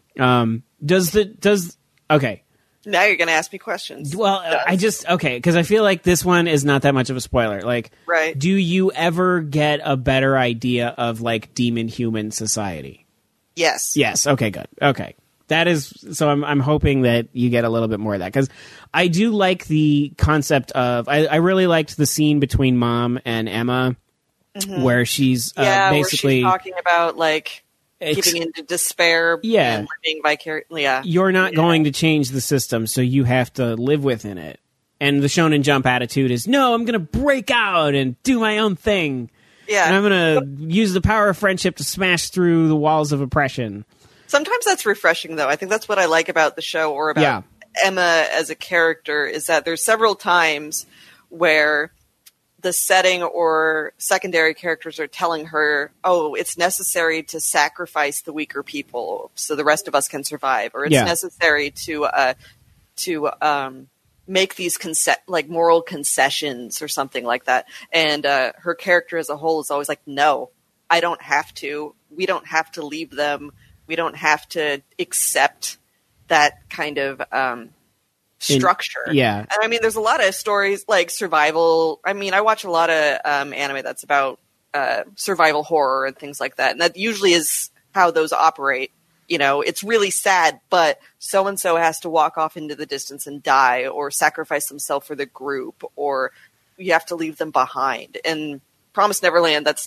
Okay. Now you're going to ask me questions. Well, because I feel like this one is not that much of a spoiler. Like, do you ever get a better idea of like demon-human society? Yes. Yes. Okay. Good. Okay. That is. So I'm hoping that you get a little bit more of that, because I do like the concept of. I really liked the scene between Mom and Emma, where she's basically where she's talking about like. Getting into despair and living vicariously. Yeah. You're not going to change the system, so you have to live within it. And the Shonen Jump attitude is, no, I'm going to break out and do my own thing. Yeah. And I'm going to use the power of friendship to smash through the walls of oppression. Sometimes that's refreshing, though. I think that's what I like about the show, or about Emma as a character, is that there's several times where the setting or secondary characters are telling her, oh, it's necessary to sacrifice the weaker people so the rest of us can survive, or it's necessary to make these moral concessions or something like that. And her character as a whole is always like, no, I don't have to. We don't have to leave them. We don't have to accept that kind of structure. And I mean, there's a lot of stories like survival. I mean, I watch a lot of anime that's about survival horror and things like that, and that usually is how those operate. It's really sad, but so and so has to walk off into the distance and die, or sacrifice themselves for the group, or you have to leave them behind. And Promised Neverland, that's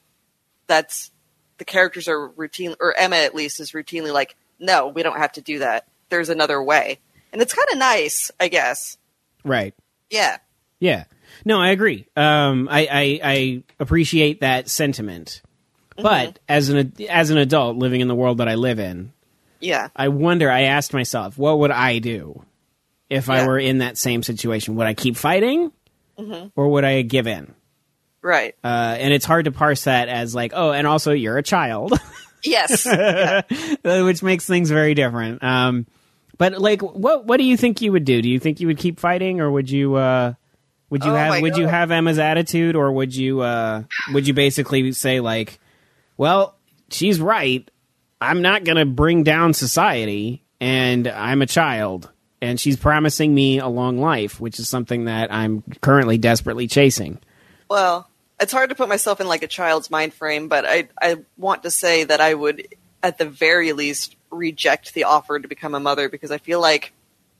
the characters are routine, or Emma at least is routinely like, no, we don't have to do that. There's another way. And it's kind of nice, I guess. Right. Yeah. Yeah. No, I agree. I appreciate that sentiment. But as an adult living in the world that I live in, I asked myself, what would I do if I were in that same situation? Would I keep fighting, or would I give in? Right. And it's hard to parse that as like, oh, and also you're a child. Yes. Which makes things very different. But like, what do you think you would do? Do you think you would keep fighting, or would you you have Emma's attitude, or would you basically say like, well, she's right, I'm not going to bring down society, and I'm a child, and she's promising me a long life, which is something that I'm currently desperately chasing. Well, it's hard to put myself in like a child's mind frame, but I want to say that I would, at the very least, reject the offer to become a mother, because I feel like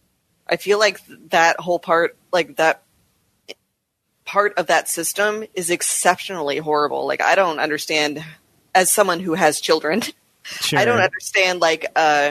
that whole part, like that part of that system is exceptionally horrible. Like, I don't understand, as someone who has children, Sure. I don't understand like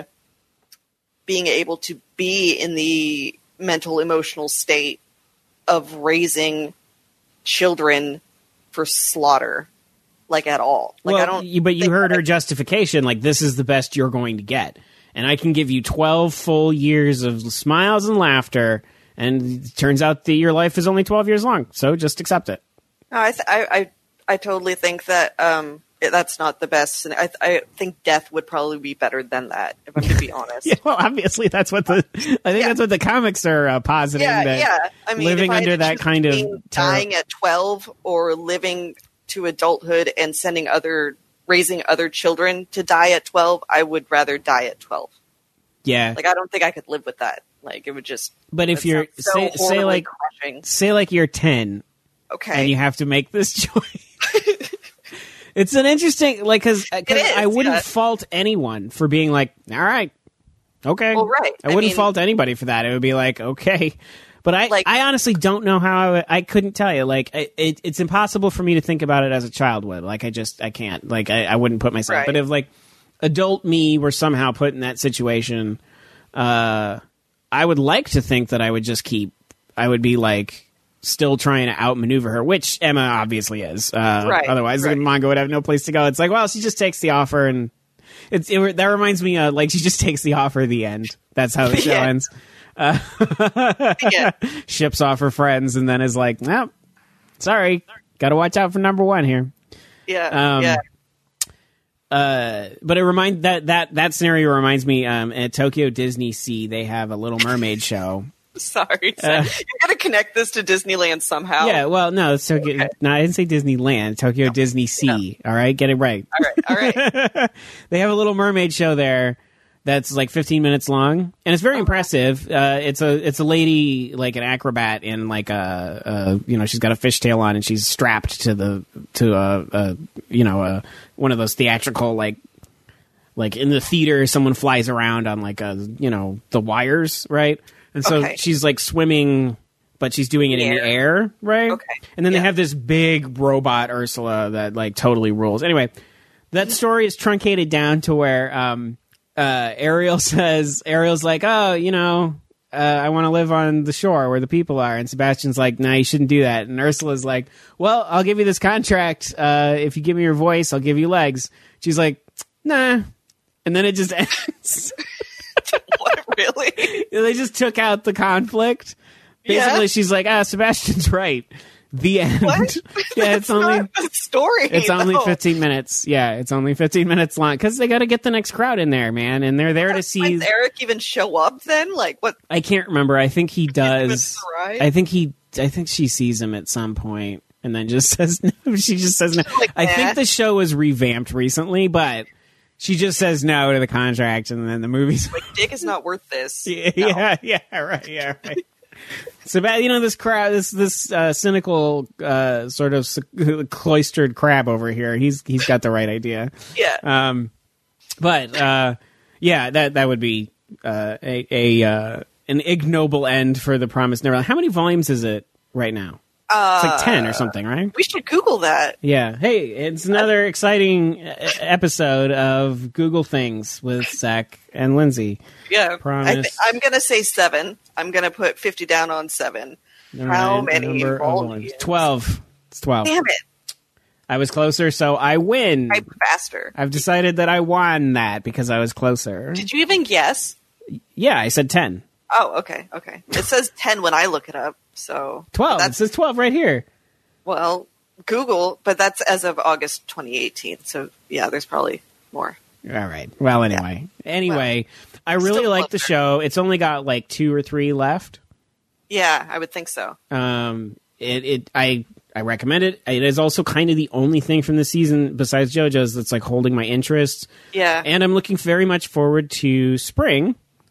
being able to be in the mental, emotional state of raising children for slaughter, like, at all. Like, well, I don't. But you heard her justification. Like, this is the best you're going to get, and I can give you 12 full years of smiles and laughter. And it turns out that your life is only 12 years long, so just accept it. No, I totally think that that's not the best. And I think death would probably be better than that, if I'm to be honest. Yeah, well, obviously that's what that's what the comics are positing. Yeah. I mean, living if I under had to that choose kind of between dying at 12 or living to adulthood and raising other children to die at 12, I would rather die at 12. Yeah. Like, I don't think I could live with that. Like, it would just. But if you're say like you're 10, okay, and you have to make this choice. It's an interesting, like, because I wouldn't fault anyone for being like, all right, okay. Well, right. I wouldn't fault anybody for that. It would be like, okay. But I honestly don't know how I couldn't tell you. Like, it's impossible for me to think about it as a child would. Like, I can't. Like, I wouldn't put myself. Right. But if, like, adult me were somehow put in that situation, I would like to think that I would be, like, still trying to outmaneuver her, which Emma obviously is. Right. Otherwise, Mongo would have no place to go. It's like, well, she just takes the offer, and that reminds me of, like, she just takes the offer at the end. That's how the show ends. Ships off her friends, and then is like, no, sorry, got to watch out for number one here. Yeah. But it that scenario reminds me, at Tokyo Disney Sea, they have a Little Mermaid show. Sorry, you're gonna connect this to Disneyland somehow. Yeah, well, no, it's Tokyo. Okay. No, I didn't say Disneyland. Tokyo Disney Sea. No. All right, get it right. All right. They have a Little Mermaid show there that's like 15 minutes long, and it's very impressive. It's a lady, like an acrobat in like she's got a fishtail on, and she's strapped to one of those theatrical like in the theater, someone flies around on like the wires, right? And so she's like swimming, but she's doing it in the air, right? Okay. And then they have this big robot Ursula that like totally rules. Anyway, that story is truncated down to where Ariel's like, oh, I want to live on the shore where the people are. And Sebastian's like, nah, you shouldn't do that. And Ursula's like, well, I'll give you this contract. If you give me your voice, I'll give you legs. She's like, nah. And then it just ends. What, really? They just took out the conflict. Basically, she's like, Sebastian's right. The end. What? Yeah, it's only the story. It's only 15 minutes. Yeah, it's only 15 minutes long because they got to get the next crowd in there, man, and they're there to see. Does Eric even show up then? Like what? I can't remember. I think he does. I think she sees him at some point, and then just says no. She just says no. Like, I think the show was revamped recently, but. She just says no to the contract, and then the movie's like, "Dick is not worth this." Yeah, right. So, this crowd, this cynical, sort of cloistered crab over here. He's got the right idea. Yeah. That would be an ignoble end for The Promised Neverland. How many volumes is it right now? It's like 10 or something, right? We should Google that. Yeah. Hey, it's another exciting episode of Google Things with Zach and Lindsay. Yeah. Promise. I'm going to say 7. I'm going to put 50 down on 7. How many volumes? 12. It's 12. Damn it. I was closer, so I win. I'm faster. I've decided that I won that because I was closer. Did you even guess? Yeah, I said 10. Oh, okay. It says 10 when I look it up. So 12. It says 12 right here. Well, Google, but that's as of August 2018. So yeah, there's probably more. All right. Well, anyway, I really like the show. It's only got like 2 or 3 left. Yeah, I would think so. I recommend it. It is also kind of the only thing from the season besides JoJo's that's like holding my interest. Yeah. And I'm looking very much forward to spring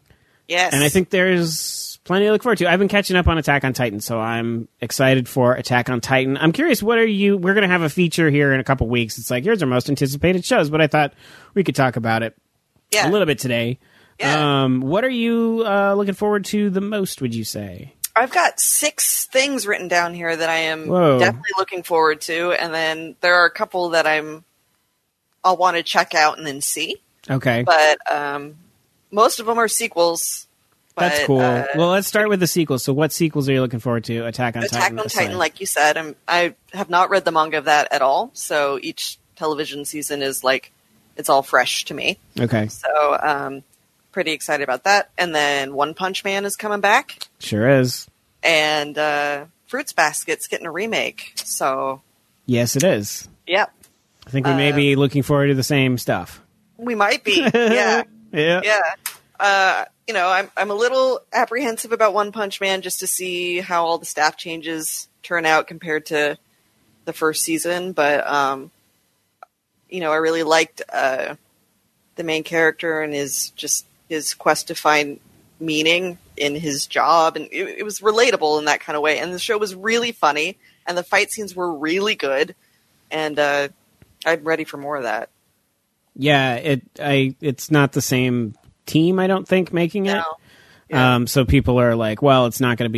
Yes. And I think there's plenty to look forward to. I've been catching up on Attack on Titan, so I'm excited for Attack on Titan. I'm curious, we're going to have a feature here in a couple weeks. It's like, here's our most anticipated shows, but I thought we could talk about it a little bit today. Yeah. What are you looking forward to the most, would you say? I've got 6 things written down here that I am definitely looking forward to, and then there are a couple that I'll want to check out and then see. Okay. But most of them are sequels. That's cool. Well, let's start with the sequels. So what sequels are you looking forward to? Attack on Titan? Attack on Titan, like you said. I have not read the manga of that at all, so each television season is like, it's all fresh to me. Okay. So, pretty excited about that. And then One Punch Man is coming back. Sure is. And Fruits Basket's getting a remake. So yes, it is. Yep. I think we may be looking forward to the same stuff. We might be. Yeah. Yeah. I'm a little apprehensive about One Punch Man just to see how all the staff changes turn out compared to the first season. But, I really liked the main character and his quest to find meaning in his job. And it was relatable in that kind of way. And the show was really funny. And the fight scenes were really good. And I'm ready for more of that. Yeah, it's not the same team, I don't think, making it. No. Yeah. So people are like, well, it's not going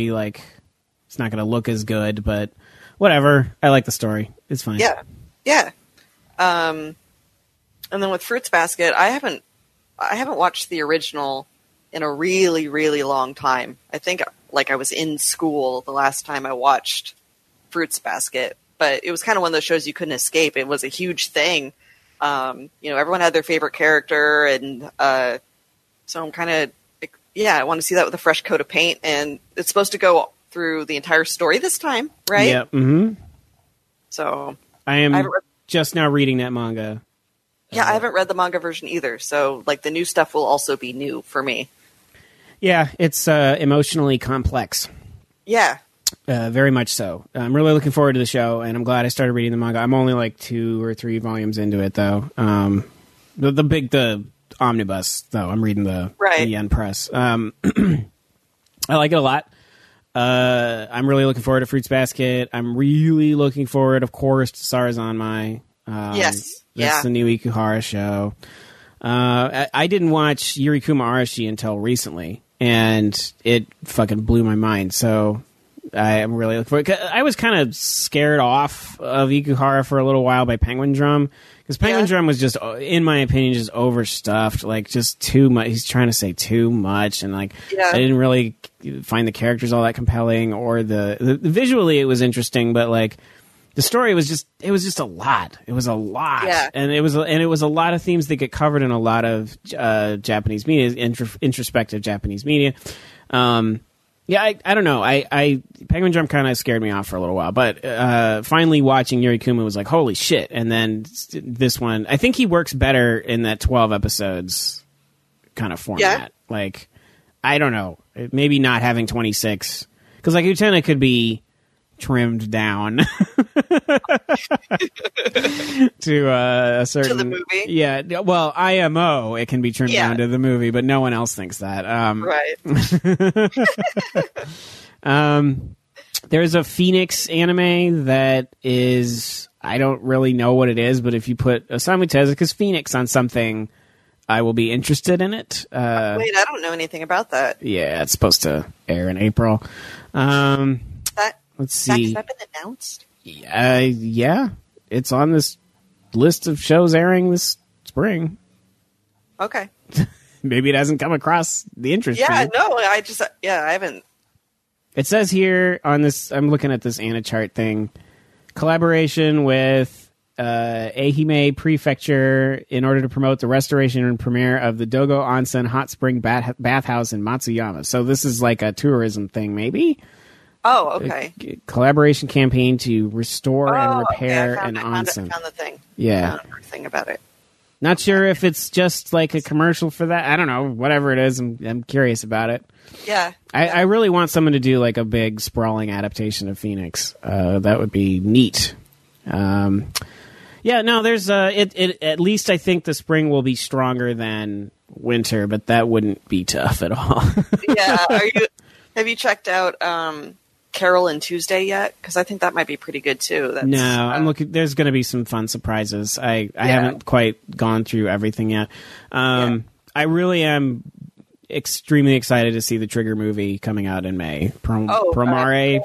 to look as good, but whatever. I like the story. It's fine. Yeah. Yeah. And then with Fruits Basket, I haven't watched the original in a really, really long time. I think I was in school the last time I watched Fruits Basket, but it was kind of one of those shows you couldn't escape. It was a huge thing. Everyone had their favorite character, and so I'm kind of, I want to see that with a fresh coat of paint, and it's supposed to go through the entire story this time, right? Yeah. Mm-hmm. So I am just now reading that manga. Yeah, I haven't read the manga version either, so the new stuff will also be new for me. Yeah, it's emotionally complex. Yeah. Very much so. I'm really looking forward to the show, and I'm glad I started reading the manga. I'm only 2 or 3 volumes into it, though. The omnibus, though. I'm reading the Yen Press. I like it a lot. I'm really looking forward to Fruits Basket. I'm really looking forward, of course, to Sarazanmai. Yes. That's the new Ikuhara show. I didn't watch Yurikuma Arashi until recently, and it fucking blew my mind. So I am really looking forward. I was kind of scared off of Ikuhara for a little while by Penguin Drum, because Penguin Drum was just, in my opinion, just overstuffed. Just too much. He's trying to say too much, and I didn't really find the characters all that compelling, or the visually it was interesting, but the story was just a lot. It was a lot. Yeah. And it was a lot of themes that get covered in a lot of Japanese media, introspective Japanese media. I don't know. Penguin Drum kind of scared me off for a little while, but finally watching Yurikuma was like, holy shit. And then this one, I think he works better in that 12 episodes kind of format. Yeah. I don't know. Maybe not having 26, because Utena could be trimmed down to a certain, to the movie. Yeah, well, IMO it can be trimmed down to the movie, but no one else thinks that. Right. There's a Phoenix anime that is, I don't really know what it is, but if you put Osamu Tezuka's Phoenix on something, I will be interested in it. Wait, I don't know anything about that. Yeah, it's supposed to air in April. Let's see. Has that been announced? Yeah, it's on this list of shows airing this spring. Okay. Maybe it hasn't come across the interest. Yeah, feed. no, I haven't. It says here on this, I'm looking at this Anachart thing, collaboration with Ehime Prefecture in order to promote the restoration and premiere of the Dogo Onsen Hot Spring Bathhouse in Matsuyama. So this is like a tourism thing, maybe? Oh, okay. A collaboration campaign to restore and repair an onsen. I found the thing. Yeah. I found everything about it. Not sure if it's just like a commercial for that. I don't know. Whatever it is, I'm curious about it. Yeah. I really want someone to do like a big sprawling adaptation of Phoenix. That would be neat. Yeah, no, there's it at least I think the spring will be stronger than winter, but that wouldn't be tough at all. Yeah. Have you checked out Carol and Tuesday yet? Because I think that might be pretty good too. No, I'm looking. There's going to be some fun surprises. I haven't quite gone through everything yet. I really am extremely excited to see the Trigger movie coming out in May. Promare.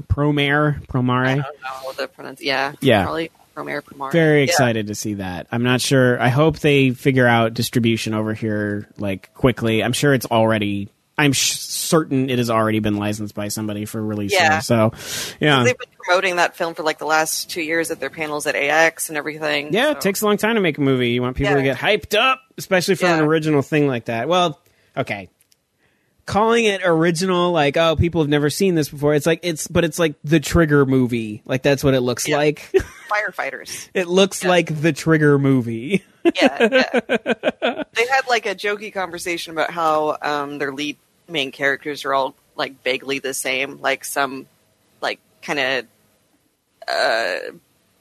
I don't know the pronunciation. Yeah. Probably Promare. Very excited to see that. I'm not sure. I hope they figure out distribution over here like quickly. I'm sure it's already. I'm certain it has already been licensed by somebody for release. Yeah. So, yeah. They've been promoting that film for like the last 2 years at their panels at AX and everything. Yeah, It takes a long time to make a movie. You want people to get hyped up, especially for an original thing like that. Well, okay. Calling it original, like, oh, people have never seen this before. It's like it's like the Trigger movie. Like that's what it looks like. Firefighters. It looks like the Trigger movie. Yeah. They had like a jokey conversation about how their lead main characters are all like vaguely the same, like some like kind of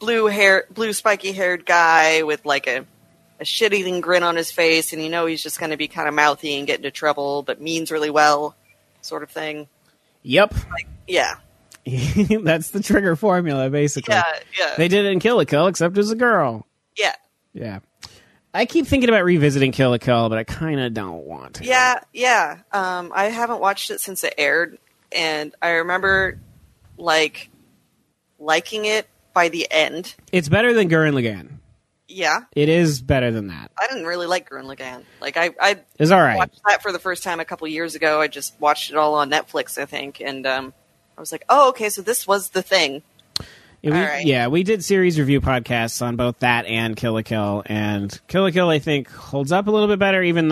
blue spiky haired guy with like a shit-eating grin on his face, and he's just going to be kind of mouthy and get into trouble, but means really well, sort of thing. Yep. Yeah. That's the Trigger formula, basically. Yeah. They did it in Kill la Kill, except as a girl. Yeah. Yeah. I keep thinking about revisiting Kill la Kill, but I kind of don't want to. Yeah. I haven't watched it since it aired, and I remember, like, liking it by the end. It's better than Gurren Lagann. Yeah. It is better than that. I didn't really like Gurren Lagann. Like, I it's all right. Watched that for the first time a couple years ago. I just watched it all on Netflix, I think, and I was like, oh, okay, so this was the thing. Yeah, we did series review podcasts on both that and Kill la Kill, and Kill la Kill, I think, holds up a little bit better, even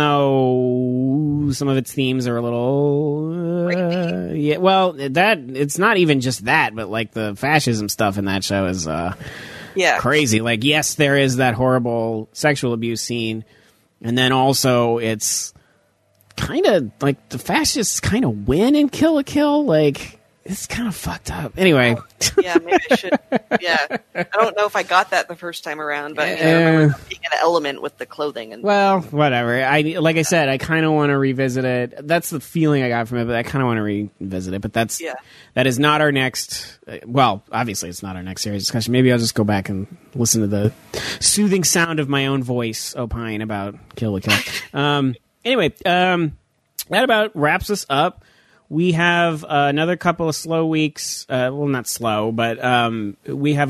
though some of its themes are a little... yeah, well, it's not even just that, but like the fascism stuff in that show is crazy. Like, yes, there is that horrible sexual abuse scene, and then also it's kind of like the fascists kind of win in Kill la Kill, like... It's kind of fucked up. Anyway. Yeah, maybe I should. Yeah. I don't know if I got that the first time around, but I remember being an element with the clothing. And well, whatever. Like I said, I kind of want to revisit it. That's the feeling I got from it, but I kind of want to revisit it. But that is not our next... Well, obviously it's not our next series discussion. Maybe I'll just go back and listen to the soothing sound of my own voice opine about Kill la Kill. Anyway, that about wraps us up. We have another couple of slow weeks. Well, not slow, but we have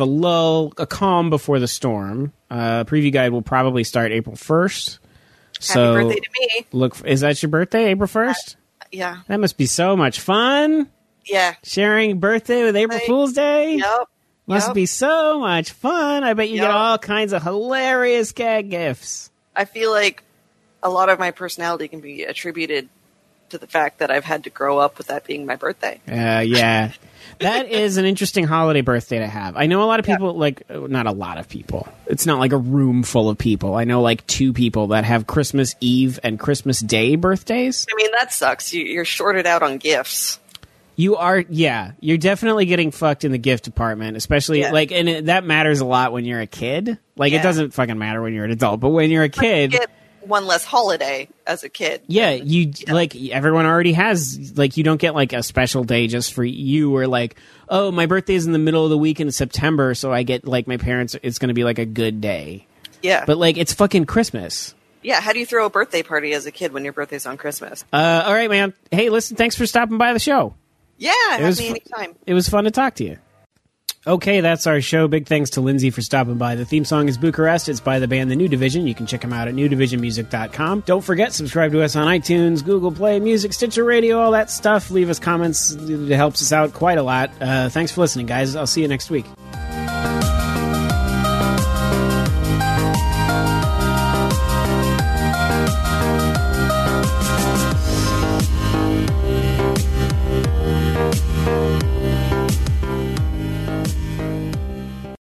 a calm before the storm. Preview guide will probably start April 1st. Happy birthday to me. Is that your birthday, April 1st? Yeah. That must be so much fun. Yeah. Sharing birthday with April Fool's Day? Yep. Must be so much fun. I bet you get all kinds of hilarious gag gifts. I feel like a lot of my personality can be attributed to the fact that I've had to grow up with that being my birthday. Yeah. That is an interesting holiday birthday to have. I know a lot of people, like, not a lot of people. It's not like a room full of people. I know like 2 people that have Christmas Eve and Christmas Day birthdays. I mean, that sucks. You're shorted out on gifts. You are, you're definitely getting fucked in the gift department, especially and that matters a lot when you're a kid. Like, it doesn't fucking matter when you're an adult, but when you're a kid... You get one less holiday as a kid. Yeah, like, everyone already has, like, you don't get, like, a special day just for you, or, like, oh, my birthday's in the middle of the week in September, so I get, like, my parents, it's going to be, like, a good day. Yeah. But, like, it's fucking Christmas. Yeah, how do you throw a birthday party as a kid when your birthday's on Christmas? All right, man. Hey, listen, thanks for stopping by the show. Yeah, have me anytime. It was fun to talk to you. Okay, that's our show. Big thanks to Lindsay for stopping by. The theme song is Bucharest. It's by the band The New Division. You can check them out at newdivisionmusic.com. Don't forget, subscribe to us on iTunes, Google Play Music, Stitcher Radio, all that stuff. Leave us comments. It helps us out quite a lot. Thanks for listening, guys. I'll see you next week.